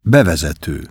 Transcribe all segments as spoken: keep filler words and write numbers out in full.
Bevezető.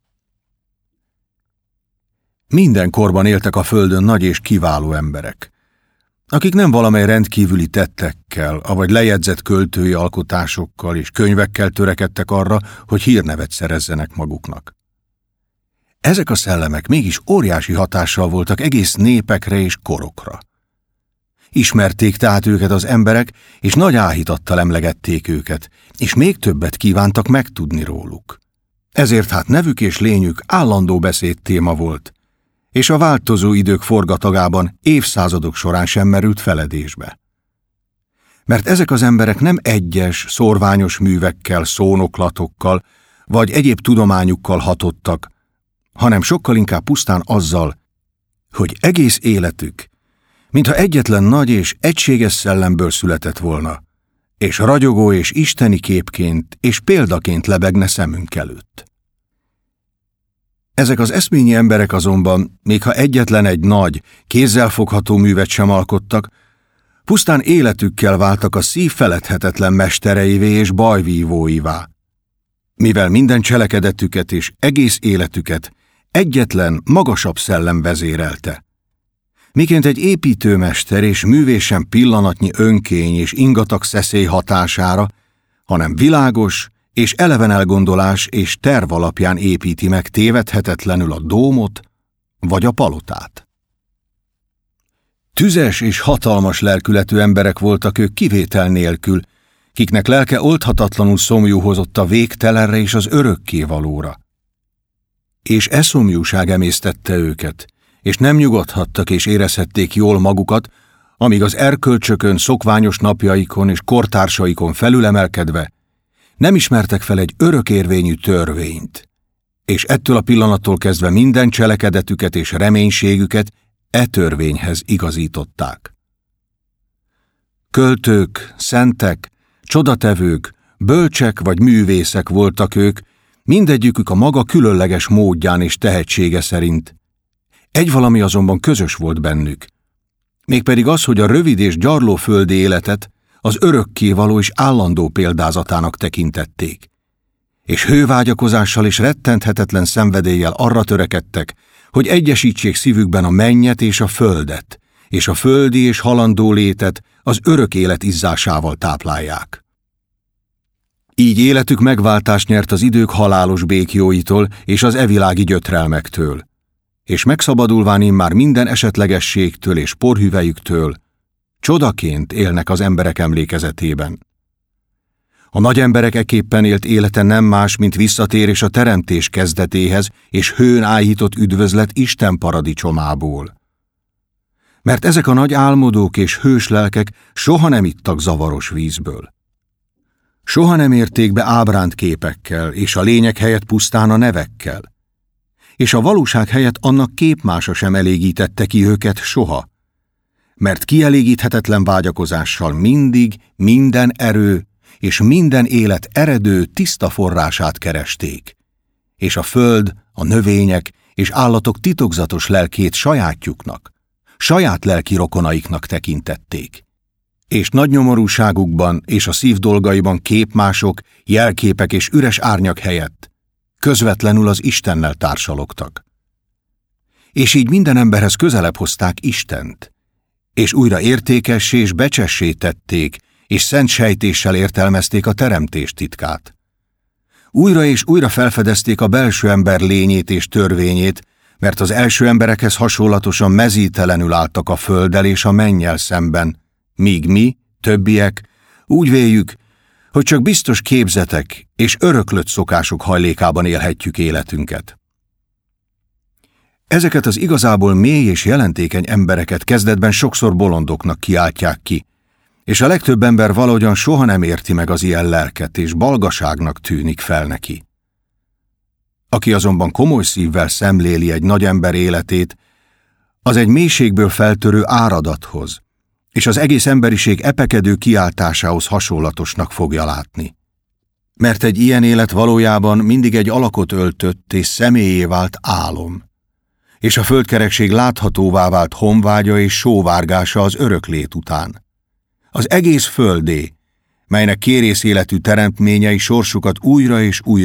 Minden korban éltek a földön nagy és kiváló emberek, akik nem valamely rendkívüli tettekkel, avagy lejegyzett költői alkotásokkal és könyvekkel törekedtek arra, hogy hírnevet szerezzenek maguknak. Ezek a szellemek mégis óriási hatással voltak egész népekre és korokra. Ismerték tehát őket az emberek, és nagy áhítattal emlegették őket, és még többet kívántak megtudni róluk. Ezért hát nevük és lényük állandó beszédtéma volt, és a változó idők forgatagában évszázadok során sem merült feledésbe. Mert ezek az emberek nem egyes, szorványos művekkel, szónoklatokkal, vagy egyéb tudományukkal hatottak, hanem sokkal inkább pusztán azzal, hogy egész életük, mintha egyetlen nagy és egységes szellemből született volna, és ragyogó és isteni képként és példaként lebegne szemünk előtt. Ezek az eszményi emberek azonban, még ha egyetlen egy nagy, kézzelfogható művet sem alkottak, pusztán életükkel váltak a szív feledhetetlen mestereivé és bajvívóivá, mivel minden cselekedetüket és egész életüket egyetlen, magasabb szellem vezérelte. Miként egy építőmester és művész sem pillanatnyi önkény és ingatag szeszély hatására, hanem világos és eleven elgondolás és terv alapján építi meg tévedhetetlenül a dómot vagy a palotát. Tüzes és hatalmas lelkületű emberek voltak ők kivétel nélkül, kiknek lelke oldhatatlanul szomjú hozott a végtelenre és az örökkévalóra. És e szomjúság emésztette őket, és nem nyugodhattak és érezhették jól magukat, amíg az erkölcsökön, szokványos napjaikon és kortársaikon felülemelkedve nem ismertek fel egy örökérvényű törvényt, és ettől a pillanattól kezdve minden cselekedetüket és reménységüket e törvényhez igazították. Költők, szentek, csodatevők, bölcsek vagy művészek voltak ők, mindegyikük a maga különleges módján és tehetsége szerint. Egy valami azonban közös volt bennük, mégpedig az, hogy a rövid és gyarló földi életet az örökkévaló és állandó példázatának tekintették, és hővágyakozással és rettenthetetlen szenvedéllyel arra törekedtek, hogy egyesítsék szívükben a mennyet és a földet, és a földi és halandó létet az örök élet izzásával táplálják. Így életük megváltást nyert az idők halálos békjóitól és az evilági gyötrelmektől, és megszabadulván immár minden esetlegességtől és porhüvelyüktől, csodaként élnek az emberek emlékezetében. A nagy emberek ekképpen élt élete nem más, mint visszatérés a teremtés kezdetéhez és hőn áhított üdvözlet Isten paradicsomából. Mert ezek a nagy álmodók és hős lelkek soha nem ittak zavaros vízből. Soha nem érték be ábránt képekkel, és a lényeg helyett pusztán a nevekkel. És a valóság helyett annak képmása sem elégítette ki őket soha, mert kielégíthetetlen vágyakozással mindig minden erő és minden élet eredő tiszta forrását keresték, és a föld, a növények és állatok titokzatos lelkét sajátjuknak, saját lelki rokonaiknak tekintették, és nagy nyomorúságukban és a szív dolgaiban képmások, jelképek és üres árnyak helyett közvetlenül az Istennel társalogtak. És így minden emberhez közelebb hozták Istent, és újra értékessé és becsessé tették, és szent sejtéssel értelmezték a teremtés titkát. Újra és újra felfedezték a belső ember lényét és törvényét, mert az első emberekhez hasonlatosan mezítelenül álltak a földdel és a mennyel szemben, míg mi, többiek, úgy véljük, hogy csak biztos képzetek és öröklött szokások hajlékában élhetjük életünket. Ezeket az igazából mély és jelentékeny embereket kezdetben sokszor bolondoknak kiáltják ki, és a legtöbb ember valahogyan soha nem érti meg az ilyen lelket, és balgaságnak tűnik fel neki. Aki azonban komoly szívvel szemléli egy nagy ember életét, az egy mélységből feltörő áradathoz, és az egész emberiség epekedő kiáltásához hasonlatosnak fogja látni. Mert egy ilyen élet valójában mindig egy alakot öltött és személyé vált álom, és a földkerekség láthatóvá vált honvágya és sóvárgása az öröklét után. Az egész földé, melynek kérész életű teremtményei sorsukat újra és újra